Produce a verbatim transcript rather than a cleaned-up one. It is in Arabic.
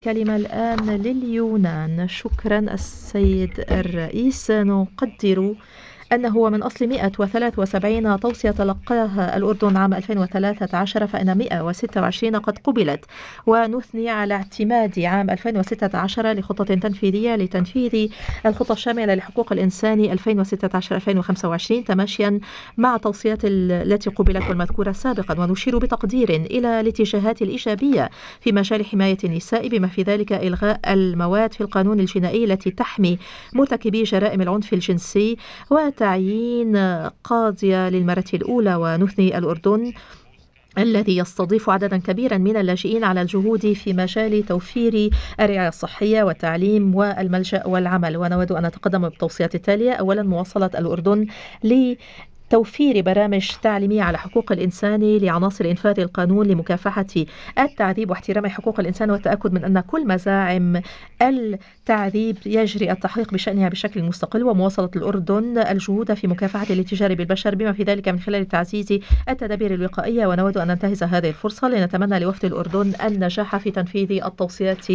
كلمة الآن لليونان. شكرا السيد الرئيس. نقدر أنه من أصل مئة وثلاثة وسبعين توصية تلقاها الأردن عام ألفين وثلاثة عشر فإن مئة وستة وعشرين قد قبلت، ونثني على اعتماد عام ألفين وستة عشر لخطة تنفيذية لتنفيذ الخطة الشاملة لحقوق الإنسان ألفين وستة عشر ألفين وخمسة وعشرين تماشيا مع توصيات التي قبلت والمذكورة سابقا، ونشير بتقدير إلى الاتجاهات الإيجابية في مجال حماية النساء، بما في ذلك إلغاء المواد في القانون الجنائي التي تحمي مرتكبي جرائم العنف الجنسي، وتعيين قاضية للمرة الأولى. ونثني الأردن الذي يستضيف عددا كبيرا من اللاجئين على الجهود في مجال توفير الرعاية الصحية والتعليم والملجأ والعمل. ونود أن نتقدم بالتوصيات التالية: أولا، مواصلة الأردن ل توفير برامج تعليمية على حقوق الإنسان لعناصر إنفاذ القانون لمكافحة التعذيب واحترام حقوق الإنسان، والتأكد من أن كل مزاعم التعذيب يجري التحقيق بشأنها بشكل مستقل، ومواصلة الأردن الجهود في مكافحة الاتجار بالبشر بما في ذلك من خلال تعزيز التدابير الوقائية. ونود أن ننتهز هذه الفرصة لنتمنى لوفد الأردن النجاح في تنفيذ التوصيات